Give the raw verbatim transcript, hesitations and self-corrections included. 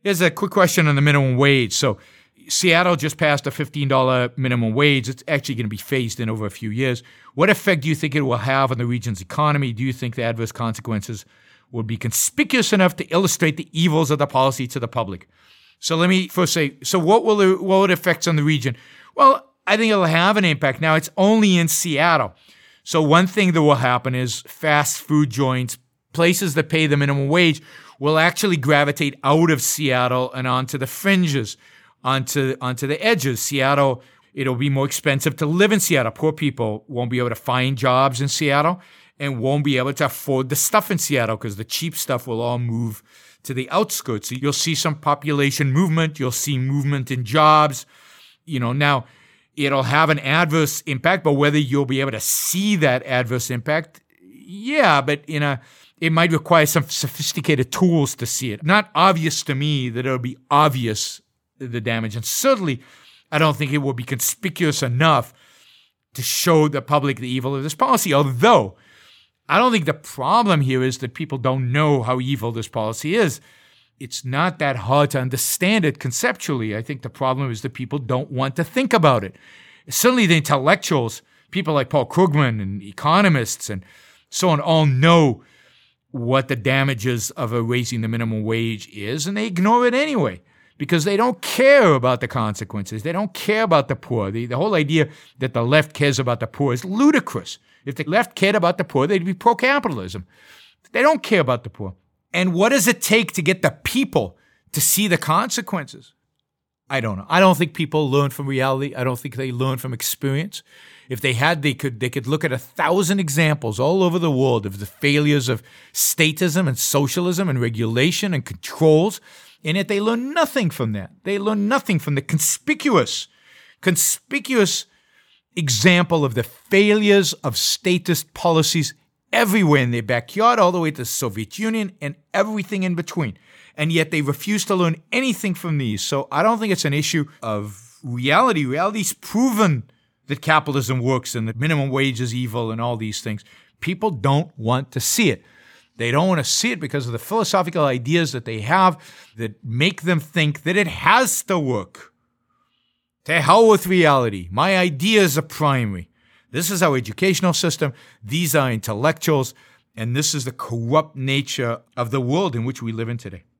Here's a quick question on the minimum wage. So Seattle just passed a fifteen dollars minimum wage. It's actually going to be phased in over a few years. What effect do you think it will have on the region's economy? Do you think the adverse consequences will be conspicuous enough to illustrate the evils of the policy to the public? So let me first say, so what will it, what will it affect on the region? Well, I think it'll have an impact. Now, it's only in Seattle. So one thing that will happen is fast food joints, places that pay the minimum wage, will actually gravitate out of Seattle and onto the fringes, onto, onto the edges. Seattle, it'll be more expensive to live in Seattle. Poor people won't be able to find jobs in Seattle and won't be able to afford the stuff in Seattle because the cheap stuff will all move to the outskirts. So you'll see some population movement. You'll see movement in jobs. You know, now it'll have an adverse impact, but whether you'll be able to see that adverse impact, yeah, but in a it might require some sophisticated tools to see it. Not obvious to me that it'll be obvious, the damage. And certainly, I don't think it will be conspicuous enough to show the public the evil of this policy. Although, I don't think the problem here is that people don't know how evil this policy is. It's not that hard to understand it conceptually. I think the problem is that people don't want to think about it. Certainly the intellectuals, people like Paul Krugman and economists and so on, all know what the damages of a raising the minimum wage is, and they ignore it anyway because they don't care about the consequences. They don't care about the poor. The, the whole idea that the left cares about the poor is ludicrous. If the left cared about the poor, they'd be pro-capitalism. They don't care about the poor. And what does it take to get the people to see the consequences? I don't know. I don't think people learn from reality. I don't think they learn from experience. If they had, they could they could look at a thousand examples all over the world of the failures of statism and socialism and regulation and controls, and yet they learn nothing from that. They learn nothing from the conspicuous, conspicuous example of the failures of statist policies everywhere in their backyard, all the way to the Soviet Union and everything in between. And yet they refuse to learn anything from these. So I don't think it's an issue of reality. Reality's proven that capitalism works and that minimum wage is evil and all these things. People don't want to see it. They don't want to see it because of the philosophical ideas that they have that make them think that it has to work. To hell with reality. My ideas are primary. This is our educational system. These are intellectuals. And this is the corrupt nature of the world in which we live in today.